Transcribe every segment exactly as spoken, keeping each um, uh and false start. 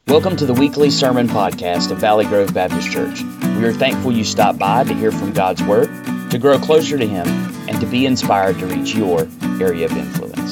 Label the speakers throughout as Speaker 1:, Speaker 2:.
Speaker 1: Welcome to the weekly sermon podcast of Valley Grove Baptist Church. We are thankful you stopped by to hear from God's Word, to grow closer to Him, and to be inspired to reach your area of influence.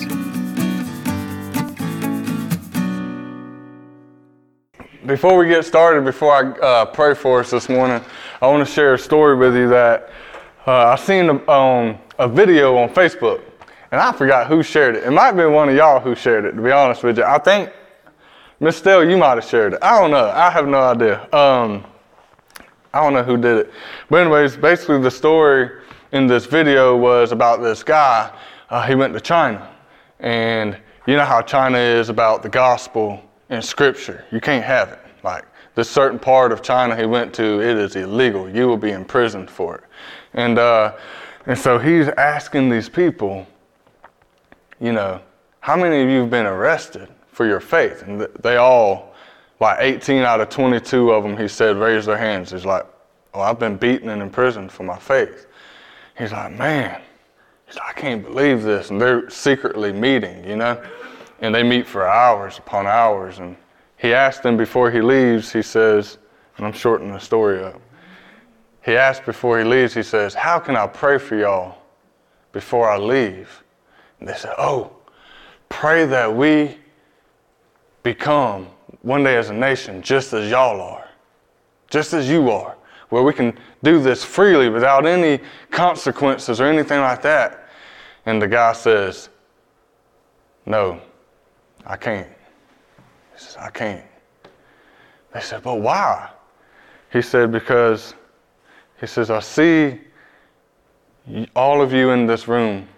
Speaker 2: Before we get started, before I uh, pray for us this morning, I want to share a story with you that uh, I seen a, um, a video on Facebook, and I forgot who shared it. It might have been one of y'all who shared it, to be honest with you. I think Miss Stell, you might have shared it. I don't know. I have no idea. Um, I don't know who did it. But anyways, basically the story in this video was about this guy. Uh, he went to China. And you know how China is about the gospel and scripture. You can't have it. Like this certain part of China he went to, it is illegal. You will be imprisoned for it. And, uh, and so he's asking these people, you know, how many of you have been arrested for your faith? And they all, like eighteen out of twenty-two of them, he said, raised their hands. He's like, oh, I've been beaten and imprisoned for my faith. He's like, man, he's like, I can't believe this. And they're secretly meeting, you know, and they meet for hours upon hours. And he asked them before he leaves, he says, and I'm shortening the story up. He asked before he leaves, he says, how can I pray for y'all before I leave? And they said, oh, pray that we become one day as a nation just as y'all are, just as you are, where we can do this freely without any consequences or anything like that. And the guy says, no, I can't. He says, I can't. They said, but why? He said, because, he says, I see all of you in this room.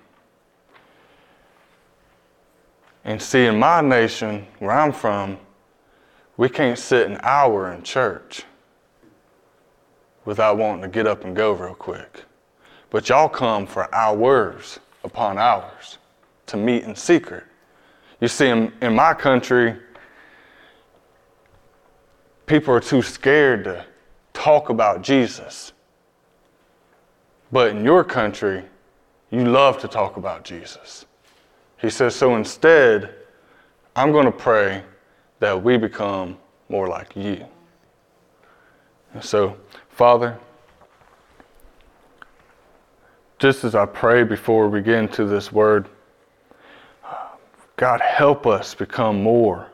Speaker 2: And see, in my nation, where I'm from, we can't sit an hour in church without wanting to get up and go real quick. But y'all come for hours upon hours to meet in secret. You see, in, in my country, people are too scared to talk about Jesus. But in your country, you love to talk about Jesus. He says, so instead, I'm going to pray that we become more like you. And so, Father, just as I pray before we get into this word, God, help us become more,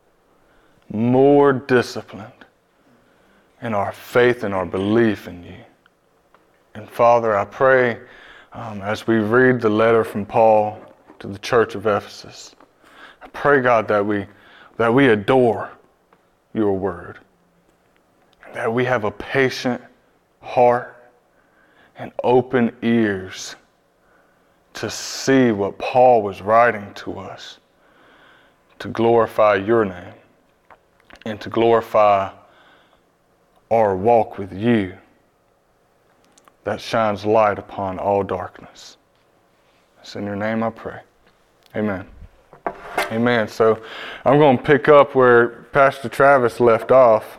Speaker 2: more disciplined in our faith and our belief in you. And Father, I pray um, as we read the letter from Paul to the church of Ephesus, I pray, God, that we that we adore your word, that we have a patient heart and open ears to see what Paul was writing to us, to glorify your name and to glorify our walk with you that shines light upon all darkness. It's in your name I pray. Amen. Amen. So I'm going to pick up where Pastor Travis left off.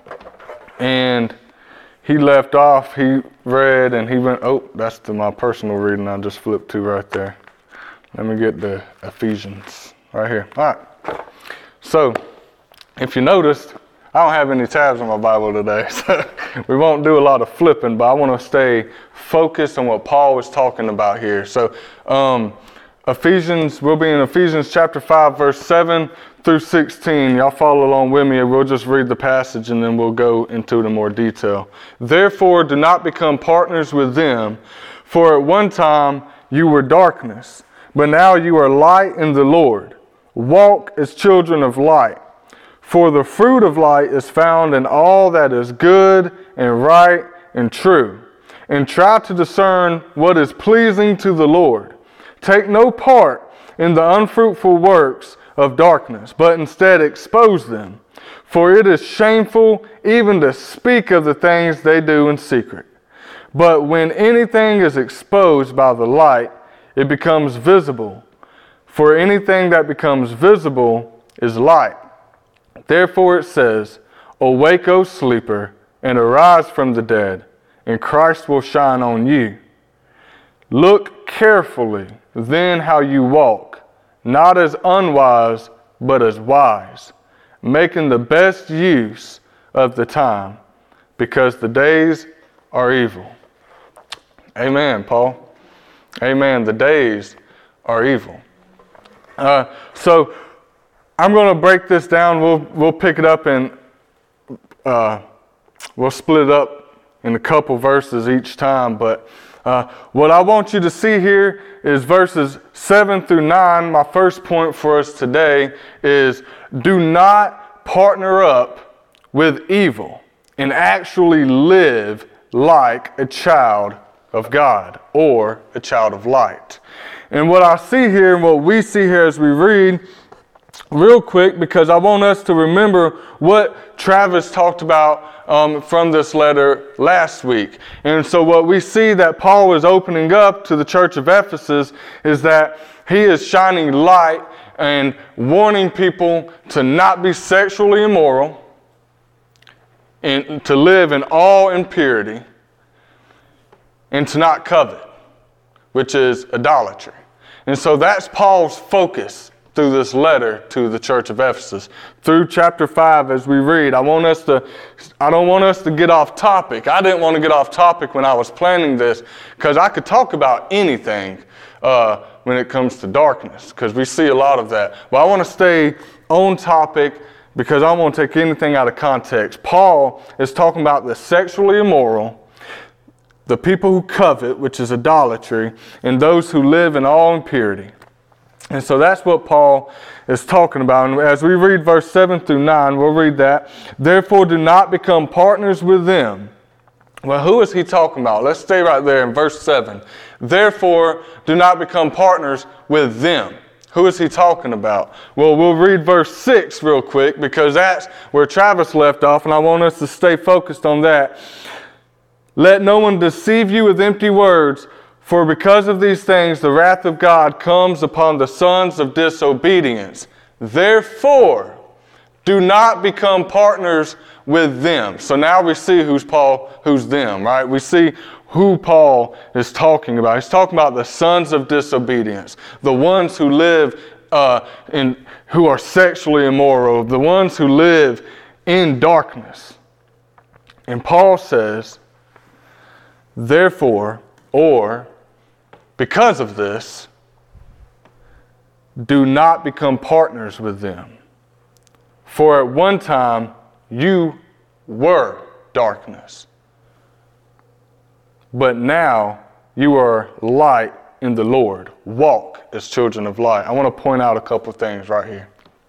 Speaker 2: And he left off, he read, and he went, oh, that's the, my personal reading I just flipped to right there. Let me get the Ephesians right here. All right. So if you noticed, I don't have any tabs on my Bible today, so we won't do a lot of flipping, but I want to stay focused on what Paul was talking about here. So um, Ephesians, we'll be in Ephesians chapter five, verse seven through sixteen. Y'all follow along with me, and we'll just read the passage, and then we'll go into it in more detail. Therefore, do not become partners with them, for at one time you were darkness, but now you are light in the Lord. Walk as children of light. For the fruit of light is found in all that is good and right and true. And try to discern what is pleasing to the Lord. Take no part in the unfruitful works of darkness, but instead expose them. For it is shameful even to speak of the things they do in secret. But when anything is exposed by the light, it becomes visible. For anything that becomes visible is light. Therefore it says, awake, O sleeper, and arise from the dead, and Christ will shine on you. Look carefully then how you walk, not as unwise, but as wise, making the best use of the time, because the days are evil. Amen, Paul. Amen. The days are evil. Uh, so I'm going to break this down. We'll we'll pick it up and uh, we'll split it up in a couple verses each time. But uh, what I want you to see here is verses seven through nine. My first point for us today is do not partner up with evil and actually live like a child of God or a child of light. And what I see here and what we see here as we read, real quick, because I want us to remember what Travis talked about um, from this letter last week. And so what we see that Paul is opening up to the church of Ephesus is that he is shining light and warning people to not be sexually immoral and to live in all impurity and to not covet, which is idolatry. And so that's Paul's focus through this letter to the church of Ephesus. Through chapter five, as we read, I want us to, I don't want us to get off topic. I didn't want to get off topic when I was planning this, because I could talk about anything uh, when it comes to darkness, because we see a lot of that. But I want to stay on topic because I don't want to take anything out of context. Paul is talking about the sexually immoral, the people who covet, which is idolatry, and those who live in all impurity. And so that's what Paul is talking about. And as we read verse seven through nine, we'll read that. Therefore, do not become partners with them. Well, who is he talking about? Let's stay right there in verse seven. Therefore, do not become partners with them. Who is he talking about? Well, we'll read verse six real quick, because that's where Travis left off, and I want us to stay focused on that. Let no one deceive you with empty words, for because of these things the wrath of God comes upon the sons of disobedience. Therefore, do not become partners with them. So now we see who's Paul, who's them, right? We see who Paul is talking about. He's talking about the sons of disobedience, the ones who live uh, in, who are sexually immoral, the ones who live in darkness. And Paul says, therefore, or because of this, do not become partners with them. For at one time you were darkness, but now you are light in the Lord. Walk as children of light. I want to point out a couple things right here.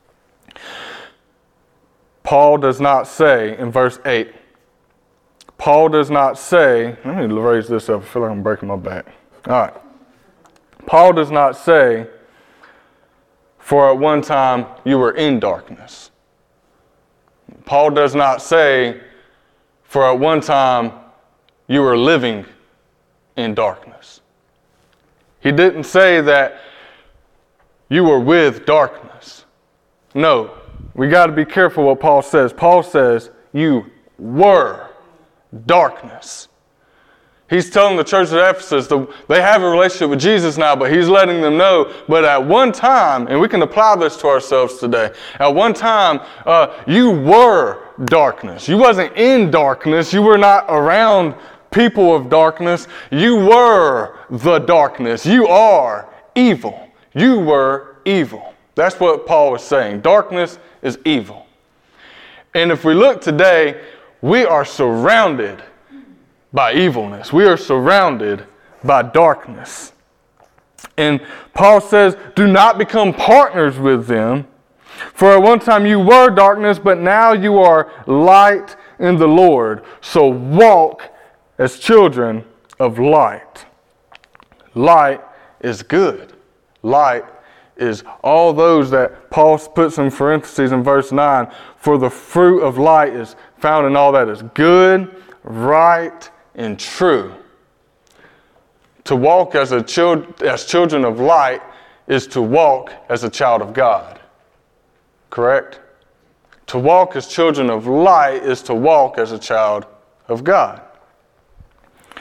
Speaker 2: Paul does not say in verse eight, Paul does not say, let me raise this up, I feel like I'm breaking my back. All right. Paul does not say, for at one time you were in darkness. Paul does not say, for at one time you were living in darkness. He didn't say that you were with darkness. No, we got to be careful what Paul says. Paul says you were darkness. He's telling the church of Ephesus that they have a relationship with Jesus now, but he's letting them know, but at one time, and we can apply this to ourselves today, at one time, uh, you were darkness. You wasn't in darkness. You were not around people of darkness. You were the darkness. You are evil. You were evil. That's what Paul was saying. Darkness is evil. And if we look today, we are surrounded by evilness. We are surrounded by darkness. And Paul says, do not become partners with them. For at one time you were darkness, but now you are light in the Lord. So walk as children of light. Light is good. Light is all those that Paul puts in parentheses in verse nine. For the fruit of light is found in all that is good, right, and true. To walk as a child, as children of light is to walk as a child of God. Correct? To walk as children of light is to walk as a child of God.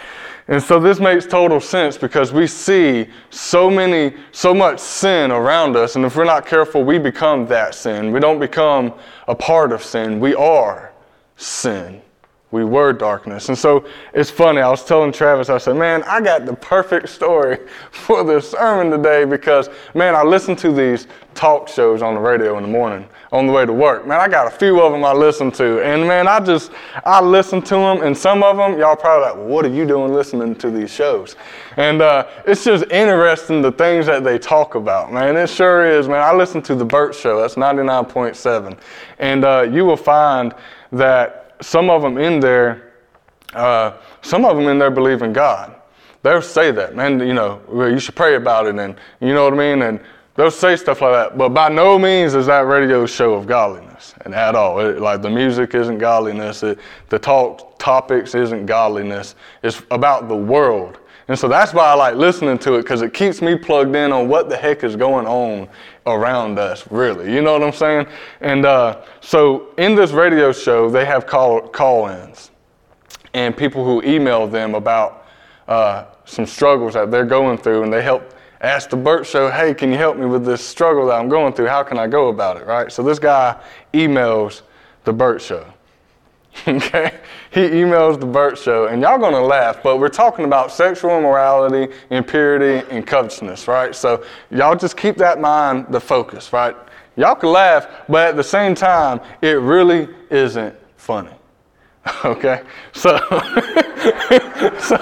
Speaker 2: And so this makes total sense because we see so many, so much sin around us. And if we're not careful, we become that sin. We don't become a part of sin. We are sin. We were darkness. And so it's funny. I was telling Travis, I said, man, I got the perfect story for this sermon today because, man, I listen to these talk shows on the radio in the morning on the way to work. Man, I got a few of them I listen to. And, man, I just, I listen to them. And some of them, y'all probably like, well, what are you doing listening to these shows? And uh, it's just interesting the things that they talk about, man. It sure is, man. I listen to The Burt Show. That's ninety-nine point seven. And uh, you will find that some of them in there, uh, some of them in there believe in God. They'll say that, man, you know, well, you should pray about it, and you know what I mean? And they'll say stuff like that. But by no means is that radio show of godliness, and at all. It, like the music isn't godliness. It, the talk topics isn't godliness. It's about the world. And so that's why I like listening to it, because it keeps me plugged in on what the heck is going on around us, really. You know what I'm saying? And uh, so in this radio show, they have call, call-ins and people who email them about uh, some struggles that they're going through, and they help ask the Burt Show, hey, can you help me with this struggle that I'm going through? How can I go about it, right? So this guy emails the Burt Show. Okay, he emails the Burt Show, and y'all gonna laugh, but we're talking about sexual immorality, impurity, and covetousness, right? So y'all just keep that in mind, the focus, right? Y'all can laugh, but at the same time, it really isn't funny. Okay, so, so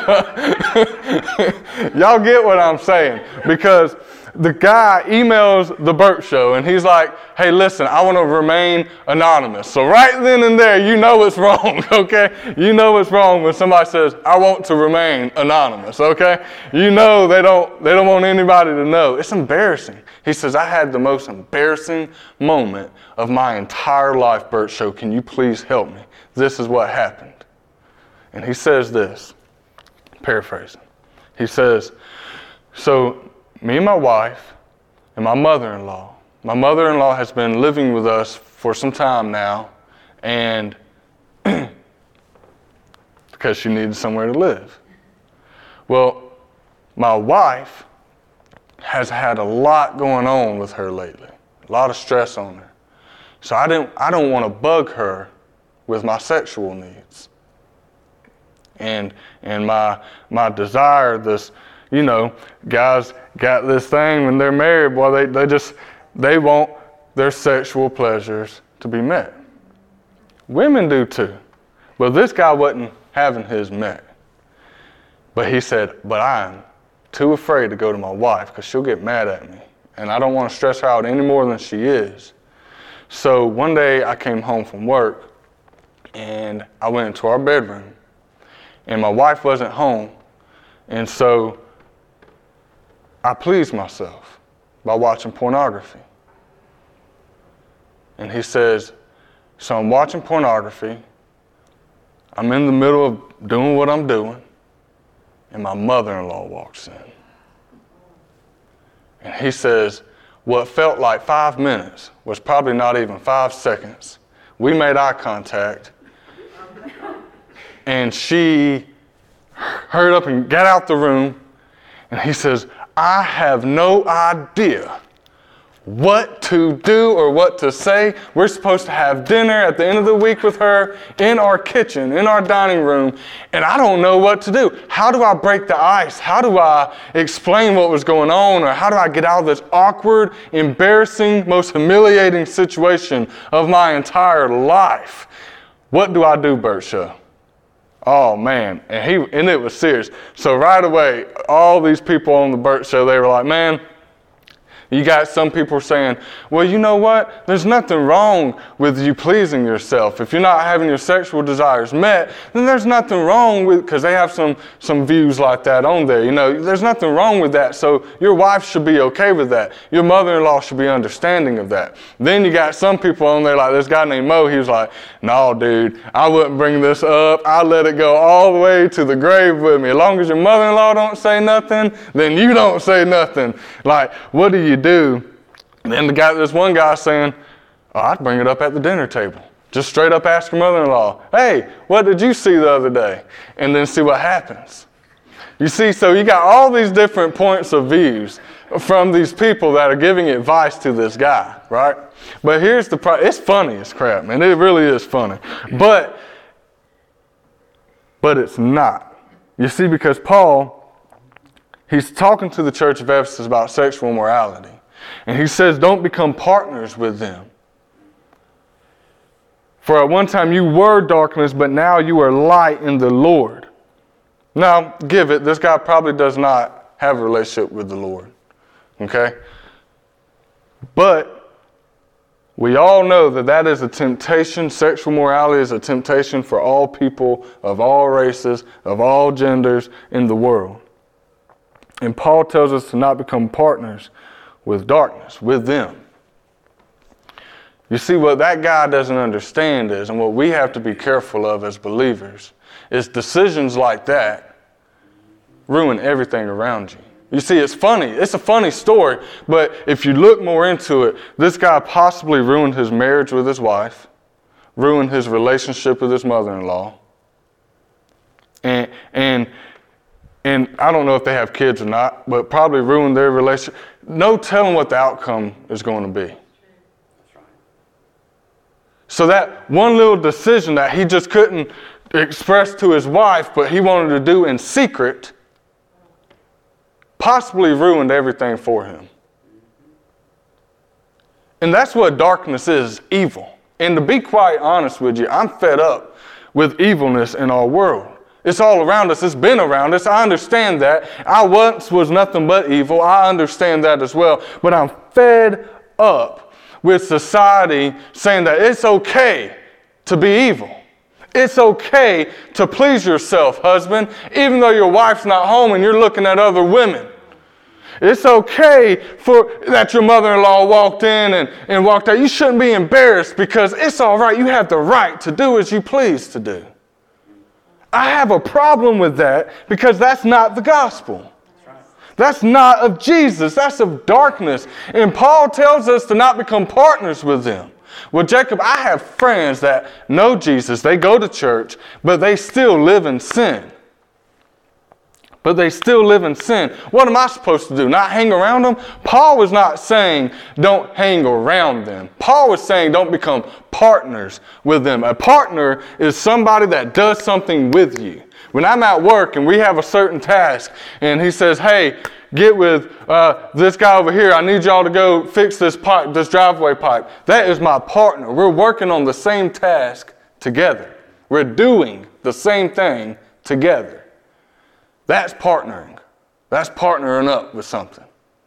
Speaker 2: y'all get what I'm saying, because the guy emails the Burt Show, and he's like, hey, listen, I want to remain anonymous. So right then and there, you know it's wrong, okay? You know it's wrong when somebody says, I want to remain anonymous, okay? You know they don't, they don't want anybody to know. It's embarrassing. He says, I had the most embarrassing moment of my entire life, Burt Show. Can you please help me? This is what happened. And he says this, paraphrasing. He says, so me and my wife and my mother-in-law, my mother-in-law has been living with us for some time now, and because she needed somewhere to live. Well, my wife has had a lot going on with her lately, a lot of stress on her. So I didn't, I don't want to bug her with my sexual needs. And and my my desire, this, you know, guys got this thing when they're married, boy, they, they just, they want their sexual pleasures to be met. Women do too. But this guy wasn't having his met. But he said, but I'm too afraid to go to my wife because she'll get mad at me. And I don't want to stress her out any more than she is. So one day I came home from work and I went into our bedroom and my wife wasn't home. And so I pleased myself by watching pornography. And he says, so I'm watching pornography. I'm in the middle of doing what I'm doing. And my mother-in-law walks in. And he says, what felt like five minutes was probably not even five seconds. We made eye contact. And she hurried up and got out the room. And he says, I have no idea what to do or what to say. We're supposed to have dinner at the end of the week with her in our kitchen, in our dining room, and I don't know what to do. How do I break the ice? How do I explain what was going on? Or how do I get out of this awkward, embarrassing, most humiliating situation of my entire life? What do I do, Burt Show? Oh man, and he and it was serious. So right away, all these people on the Burt Show, they were like, man, you got some people saying, well, you know what? There's nothing wrong with you pleasing yourself. If you're not having your sexual desires met, then there's nothing wrong with, because they have some, some views like that on there. You know, there's nothing wrong with that. So your wife should be okay with that. Your mother-in-law should be understanding of that. Then you got some people on there, like this guy named Mo. He was like, no, dude, I wouldn't bring this up. I let it go all the way to the grave with me. As long as your mother-in-law don't say nothing, then you don't say nothing. Like, what do you do? And then the guy, this one guy saying, oh, I'd bring it up at the dinner table. Just straight up ask your mother-in-law, hey, what did you see the other day? And then see what happens. You see, so you got all these different points of views from these people that are giving advice to this guy, right? But here's the problem. It's funny as crap, man. It really is funny. But, but it's not. You see, because Paul, he's talking to the church of Ephesus about sexual morality. And he says, don't become partners with them. For at one time you were darkness, but now you are light in the Lord. Now, give it, this guy probably does not have a relationship with the Lord. Okay? But we all know that that is a temptation. Sexual morality is a temptation for all people of all races, of all genders in the world. And Paul tells us to not become partners with darkness, with them. You see, what that guy doesn't understand is, and what we have to be careful of as believers, is decisions like that ruin everything around you. You see, it's funny. It's a funny story, but if you look more into it, this guy possibly ruined his marriage with his wife, ruined his relationship with his mother-in-law, and and and I don't know if they have kids or not, but probably ruined their relationship. No telling what the outcome is going to be. So that one little decision that he just couldn't express to his wife, but he wanted to do in secret, possibly ruined everything for him. And that's what darkness is, evil. And to be quite honest with you, I'm fed up with evilness in our world. It's all around us. It's been around us. I understand that. I once was nothing but evil. I understand that as well. But I'm fed up with society saying that it's okay to be evil. It's okay to please yourself, husband, even though your wife's not home and you're looking at other women. It's okay for that your mother-in-law walked in and, and walked out. You shouldn't be embarrassed because it's all right. You have the right to do as you please to do. I have a problem with that because that's not the gospel. That's not of Jesus. That's of darkness. And Paul tells us to not become partners with them. Well, Jacob, I have friends that know Jesus. They go to church, but they still live in sin. But they still live in sin. What am I supposed to do? Not hang around them? Paul was not saying don't hang around them. Paul was saying don't become partners with them. A partner is somebody that does something with you. When I'm at work and we have a certain task and he says, hey, get with uh, this guy over here. I need y'all to go fix this pipe, this driveway pipe. That is my partner. We're working on the same task together. We're doing the same thing together. That's partnering. That's partnering up with something.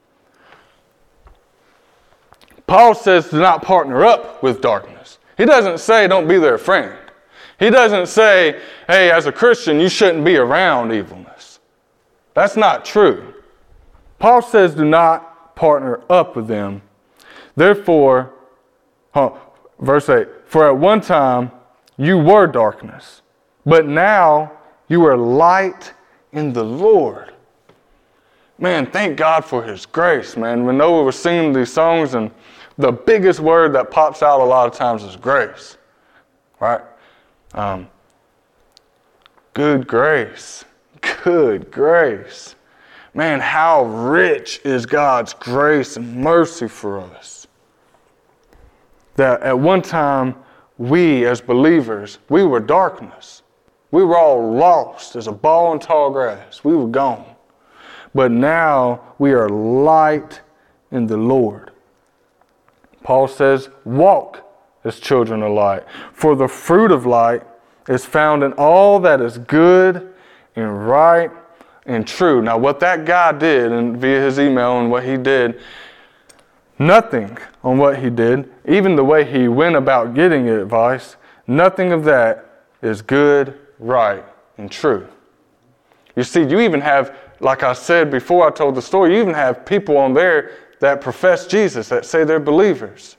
Speaker 2: Paul says to not partner up with darkness. He doesn't say don't be their friend. He doesn't say, hey, as a Christian, you shouldn't be around evilness. That's not true. Paul says do not partner up with them. Therefore, huh, verse eight, for at one time you were darkness, but now you are light in the Lord. Man, thank God for His grace, man. When Noah was singing these songs, and the biggest word that pops out a lot of times is grace, right? Um, good grace, good grace. Man, how rich is God's grace and mercy for us. That at one time, we as believers, we were darkness. We were all lost as a ball in tall grass. We were gone. But now we are light in the Lord. Paul says, walk as children of light. For the fruit of light is found in all that is good and right and true. Now what that guy did, and via his email and what he did, nothing on what he did, even the way he went about getting advice, nothing of that is good, right, and true. You see, you even have, like I said before I told the story, you even have people on there that profess Jesus, that say they're believers.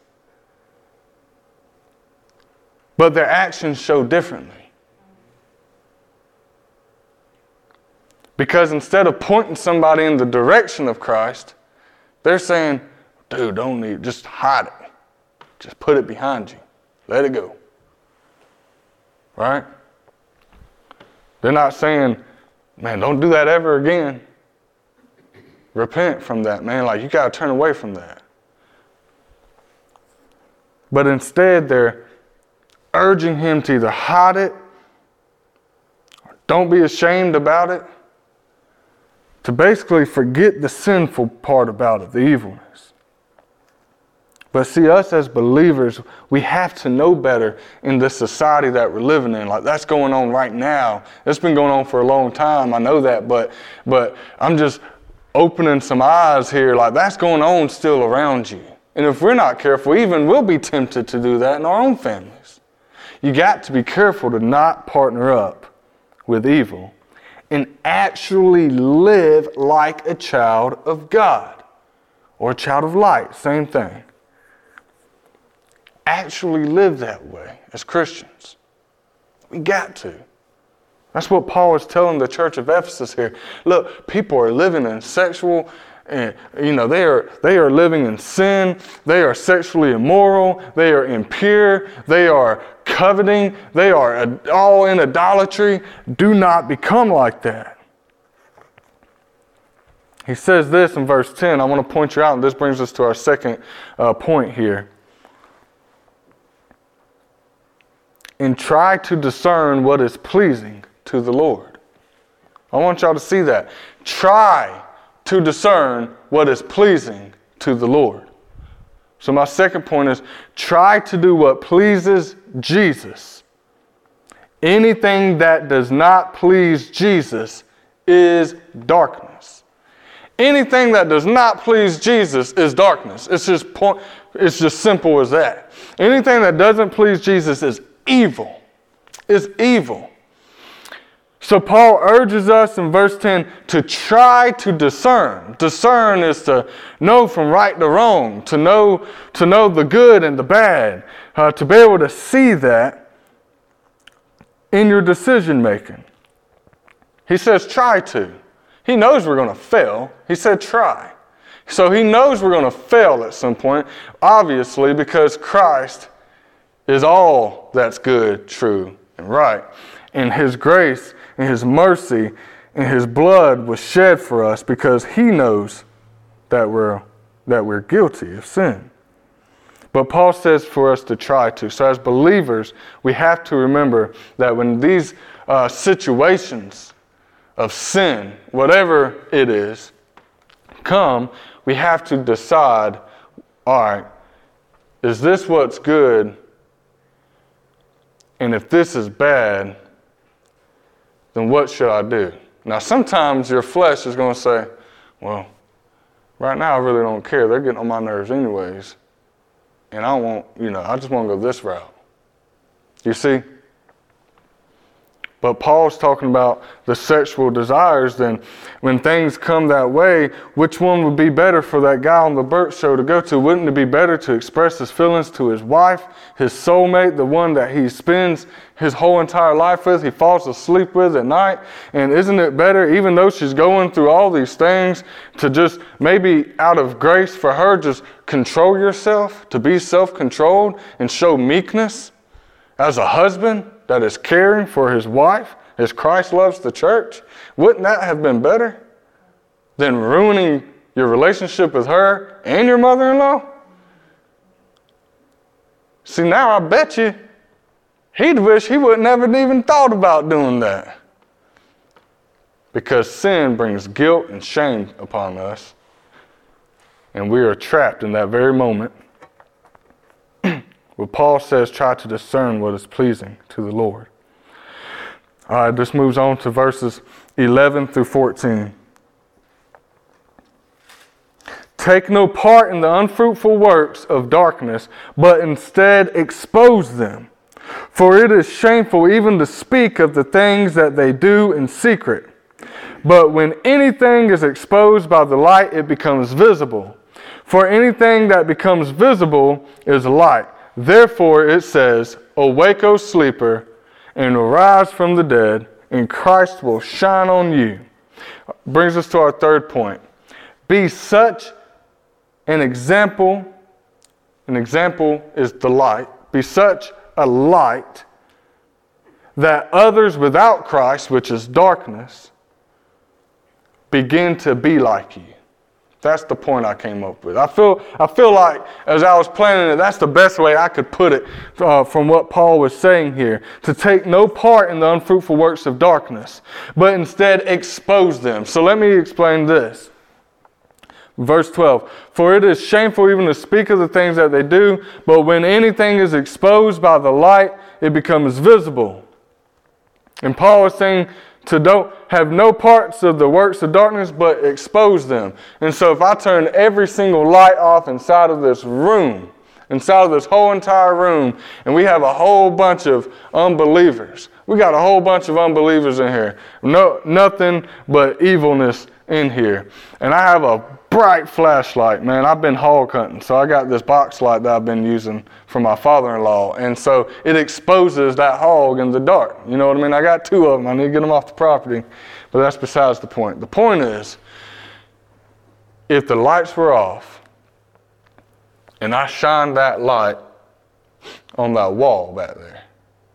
Speaker 2: But their actions show differently. Because instead of pointing somebody in the direction of Christ, they're saying, dude, don't need, just hide it. Just put it behind you. Let it go. Right? They're not saying, man, don't do that ever again. Repent from that, man. Like, you got to turn away from that. But instead, they're urging him to either hide it, or don't be ashamed about it, to basically forget the sinful part about it, the evilness. But see, us as believers, we have to know better in this society that we're living in. Like, that's going on right now. It's been going on for a long time, I know that, but but I'm just opening some eyes here. Like, that's going on still around you. And if we're not careful, even we'll be tempted to do that in our own families. You got to be careful to not partner up with evil and actually live like a child of God or a child of light, same thing. Actually live that way as Christians. We got to. That's what Paul is telling the church of Ephesus here. Look, people are living in sexual, and you know, they are they are living in sin. They are sexually immoral. They are impure. They are coveting. They are all in idolatry. Do not become like that. He says this in verse ten. I want to point you out, and this brings us to our second uh, point here. And try to discern what is pleasing to the Lord. I want y'all to see that. Try to discern what is pleasing to the Lord. So my second point is, try to do what pleases Jesus. Anything that does not please Jesus is darkness. Anything that does not please Jesus is darkness. It's just point, it's just simple as that. Anything that doesn't please Jesus is evil. It's evil. So Paul urges us in verse ten to try to discern. Discern is to know from right to wrong, to know to know the good and the bad, uh, to be able to see that in your decision making. He says try to. He knows we're going to fail. He said try. So he knows we're going to fail at some point, obviously, because Christ is all that's good, true, and right. And his grace and his mercy and his blood was shed for us because he knows that we're that we're guilty of sin. But Paul says for us to try to. So as believers, we have to remember that when these uh, situations of sin, whatever it is, come, we have to decide, all right, is this what's good? And if this is bad, then what should I do? Now, sometimes your flesh is going to say, well, right now I really don't care. They're getting on my nerves anyways. And I won't, you know, I just want to go this route. You see? But Paul's talking about the sexual desires. Then when things come that way, which one would be better for that guy on the Burt Show to go to? Wouldn't it be better to express his feelings to his wife, his soulmate, the one that he spends his whole entire life with, he falls asleep with at night? And isn't it better, even though she's going through all these things, to just maybe out of grace for her, just control yourself, to be self-controlled and show meekness as a husband that is caring for his wife as Christ loves the church? Wouldn't that have been better than ruining your relationship with her and your mother-in-law? See, now I bet you he'd wish he wouldn't have even thought about doing that. Because sin brings guilt and shame upon us, and we are trapped in that very moment. Well, Paul says, try to discern what is pleasing to the Lord. All right, this moves on to verses eleven through fourteen. Take no part in the unfruitful works of darkness, but instead expose them. For it is shameful even to speak of the things that they do in secret. But when anything is exposed by the light, it becomes visible. For anything that becomes visible is light. Therefore it says, awake, O sleeper, and arise from the dead, and Christ will shine on you. Brings us to our third point. Be such an example. An example is the light. Be such a light that others without Christ, which is darkness, begin to be like you. That's the point I came up with. I feel I feel like as I was planning it, that's the best way I could put it uh, from what Paul was saying here. To take no part in the unfruitful works of darkness, but instead expose them. So let me explain this. Verse twelve, for it is shameful even to speak of the things that they do, but when anything is exposed by the light, it becomes visible. And Paul is saying to don't have no parts of the works of darkness, but expose them. And so if I turn every single light off inside of this room, inside of this whole entire room, and we have a whole bunch of unbelievers. We got a whole bunch of unbelievers in here. No, nothing but evilness in here. And I have a bright flashlight, man. I've been hog hunting, so I got this box light that I've been using from my father-in-law, and so it exposes that hog in the dark. You know what I mean? I got two of them. I need to get them off the property, but that's besides the point. The point is, if the lights were off, and I shined that light on that wall back there,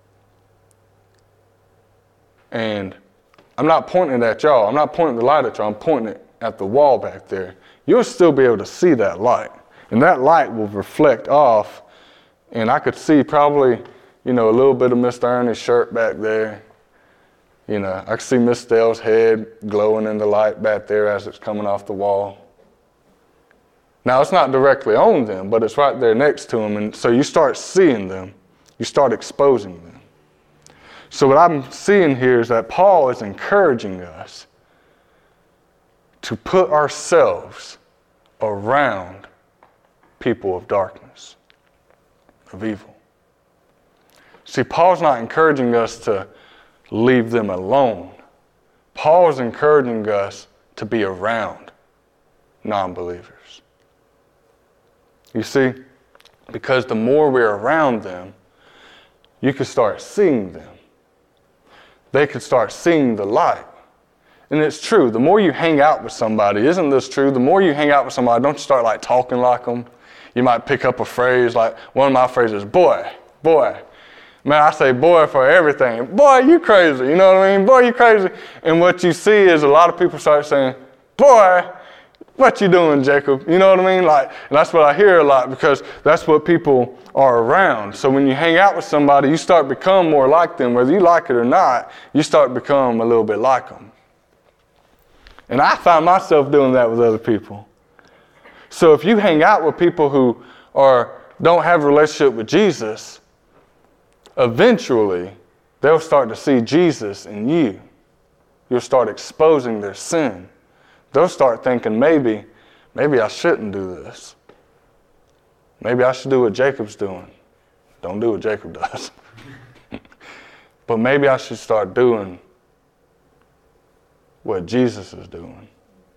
Speaker 2: and I'm not pointing it at y'all. I'm not pointing the light at y'all. I'm pointing it at the wall back there. You'll still be able to see that light. And that light will reflect off. And I could see probably, you know, a little bit of Mister Ernie's shirt back there. You know, I could see Miss Dell's head glowing in the light back there as it's coming off the wall. Now, it's not directly on them, but it's right there next to them. And so you start seeing them. You start exposing them. So what I'm seeing here is that Paul is encouraging us to put ourselves around people of darkness, of evil. See, Paul's not encouraging us to leave them alone. Paul's encouraging us to be around non-believers. You see, because the more we're around them, you can start seeing them. They could start seeing the light. And it's true. The more you hang out with somebody, isn't this true? The more you hang out with somebody, don't you start like talking like them? You might pick up a phrase like, one of my phrases, boy, boy. Man, I say boy for everything. Boy, you crazy. You know what I mean? Boy, you crazy. And what you see is a lot of people start saying, boy, what you doing, Jacob? You know what I mean? Like, and that's what I hear a lot because that's what people are around. So when you hang out with somebody, you start become more like them. Whether you like it or not, you start become a little bit like them. And I find myself doing that with other people. So if you hang out with people who are don't have a relationship with Jesus, eventually they'll start to see Jesus in you. You'll start exposing their sin. They'll start thinking, maybe, maybe I shouldn't do this. Maybe I should do what Jacob's doing. Don't do what Jacob does. But maybe I should start doing what Jesus is doing.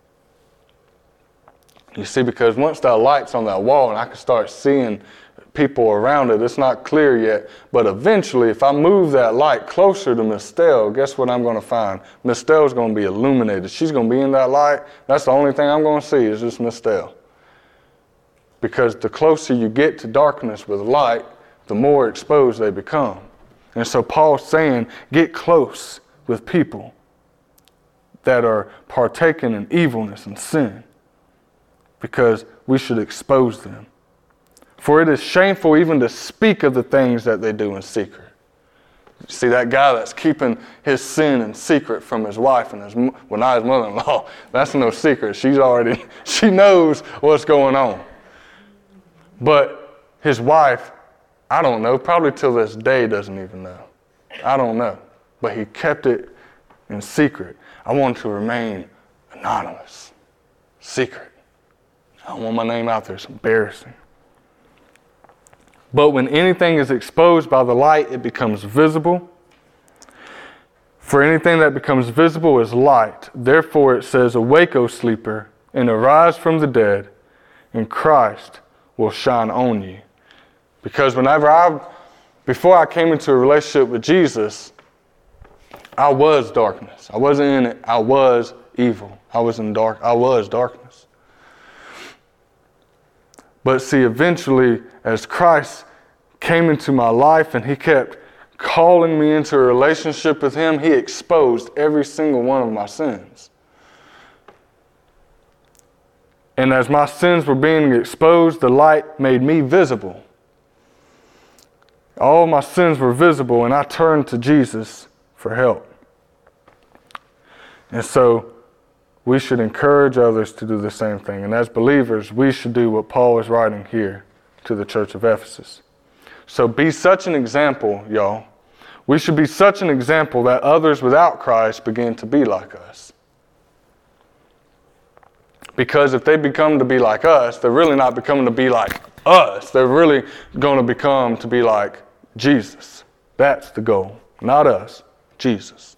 Speaker 2: You see, because once that light's on that wall and I can start seeing people around it, it's not clear yet, but eventually if I move that light closer to Miss Stell, guess what I'm going to find? Miss Stell's going to be illuminated. She's going to be in that light. That's the only thing I'm going to see is just Miss Stell. Because the closer you get to darkness with light, the more exposed they become. And so Paul's saying, get close with people that are partaking in evilness and sin, because we should expose them. For it is shameful even to speak of the things that they do in secret. See, that guy that's keeping his sin in secret from his wife and his, well, not his mother-in-law, that's no secret. She's already, she knows what's going on. But his wife, I don't know, probably till this day doesn't even know. I don't know. But he kept it in secret. I want to remain anonymous, secret. I don't want my name out there. It's embarrassing. But when anything is exposed by the light, it becomes visible. For anything that becomes visible is light. Therefore it says, awake, O sleeper, and arise from the dead, and Christ will shine on you. Because whenever I, before I came into a relationship with Jesus, I was darkness. I wasn't in it. I was evil. I was in dark. I was darkness. But see, eventually, as Christ came into my life and he kept calling me into a relationship with him, he exposed every single one of my sins. And as my sins were being exposed, the light made me visible. All my sins were visible, and I turned to Jesus for help. And so we should encourage others to do the same thing. And as believers, we should do what Paul is writing here to the church of Ephesus. So be such an example, y'all. We should be such an example that others without Christ begin to be like us. Because if they become to be like us, they're really not becoming to be like us. They're really going to become to be like Jesus. That's the goal. Not us, Jesus.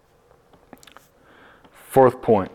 Speaker 2: Fourth point.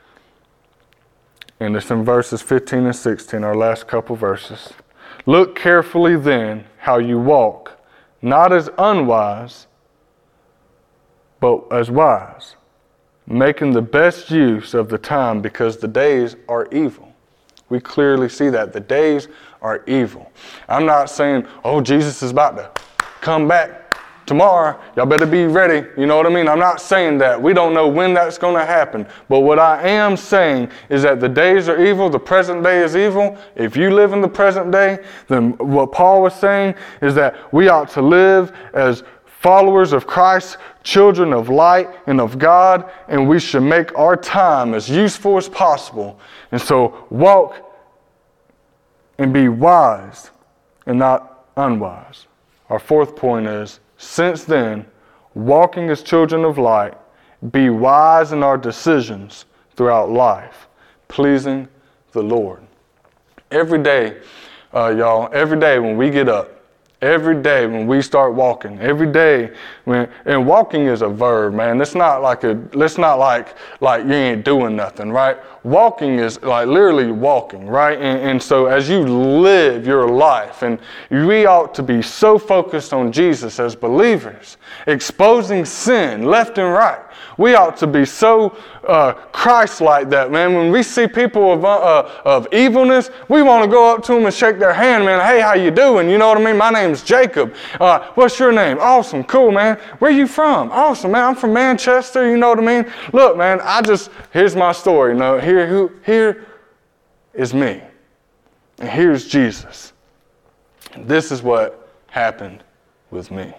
Speaker 2: And it's in verses fifteen and sixteen, our last couple verses. Look carefully then how you walk, not as unwise, but as wise, making the best use of the time because the days are evil. We clearly see that. The days are evil. I'm not saying, oh, Jesus is about to come back tomorrow. Y'all better be ready. You know what I mean? I'm not saying that. We don't know when that's going to happen. But what I am saying is that the days are evil. The present day is evil. If you live in the present day, then what Paul was saying is that we ought to live as followers of Christ, children of light and of God, and we should make our time as useful as possible. And so walk and be wise and not unwise. Our fourth point is, since then, walking as children of light, be wise in our decisions throughout life, pleasing the Lord. Every day, uh, y'all, every day when we get up, every day when we start walking, every day when, and walking is a verb, man. It's not like a, it's not like, like you ain't doing nothing, right? Walking is like literally walking, right? And, and so as you live your life, and we ought to be so focused on Jesus as believers, exposing sin left and right. We ought to be so uh, Christ-like that, man. When we see people of, uh, of evilness, we want to go up to them and shake their hand, man. Hey, how you doing? You know what I mean? My name's Jacob. Uh, what's your name? Awesome, cool, man. Where you from? Awesome, man. I'm from Manchester. You know what I mean? Look, man, I just, here's my story. You know, here, who, here is me. And here's Jesus. And this is what happened with me.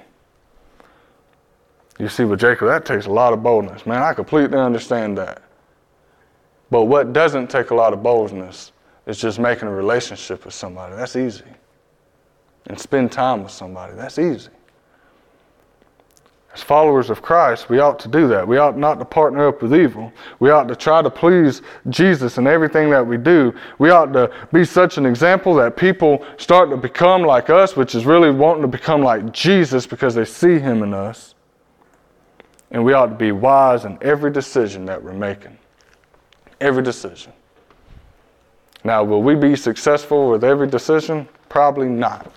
Speaker 2: You see, with Jacob, that takes a lot of boldness. Man, I completely understand that. But what doesn't take a lot of boldness is just making a relationship with somebody. That's easy. And spend time with somebody. That's easy. As followers of Christ, we ought to do that. We ought not to partner up with evil. We ought to try to please Jesus in everything that we do. We ought to be such an example that people start to become like us, which is really wanting to become like Jesus because they see him in us. And we ought to be wise in every decision that we're making. Every decision. Now, will we be successful with every decision? Probably not.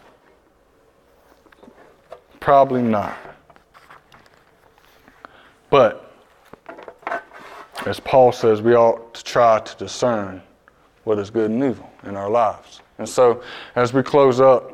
Speaker 2: Probably not. But, as Paul says, we ought to try to discern what is good and evil in our lives. And so, as we close up,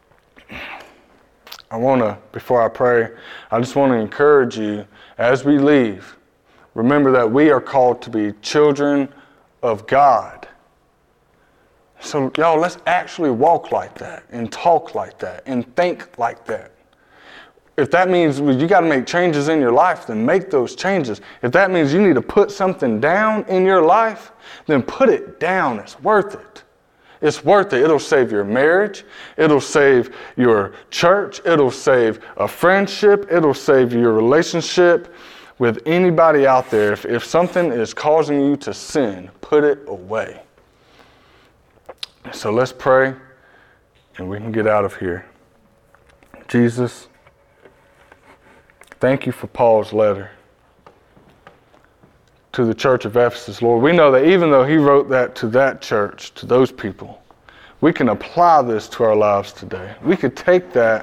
Speaker 2: I want to, before I pray, I just want to encourage you as we leave, remember that we are called to be children of God. So, y'all, let's actually walk like that and talk like that and think like that. If that means you got to make changes in your life, then make those changes. If that means you need to put something down in your life, then put it down. It's worth it. It's worth it. It'll save your marriage. It'll save your church. It'll save a friendship. It'll save your relationship with anybody out there. If, if something is causing you to sin, put it away. So let's pray and we can get out of here. Jesus, thank you for Paul's letter to the church of Ephesus, Lord. We know that even though he wrote that to that church, to those people, we can apply this to our lives today. We could take that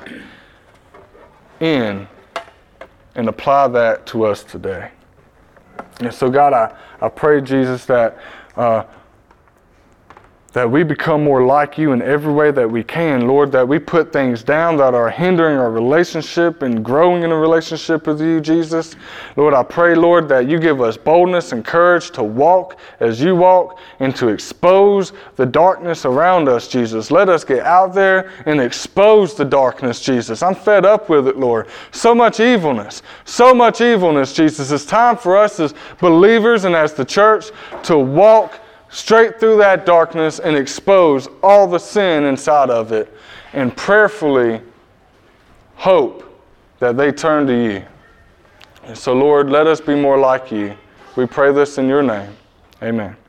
Speaker 2: in and apply that to us today. And so, God, I, I pray, Jesus, that uh, that we become more like you in every way that we can, Lord, that we put things down that are hindering our relationship and growing in a relationship with you, Jesus. Lord, I pray, Lord, that you give us boldness and courage to walk as you walk and to expose the darkness around us, Jesus. Let us get out there and expose the darkness, Jesus. I'm fed up with it, Lord. So much evilness, so much evilness, Jesus. It's time for us as believers and as the church to walk straight through that darkness and expose all the sin inside of it and prayerfully hope that they turn to you. And so, Lord, let us be more like you. We pray this in your name. Amen.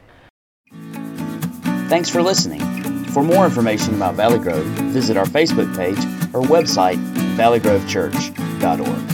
Speaker 1: Thanks for listening. For more information about Valley Grove, visit our Facebook page or website, valley grove church dot org.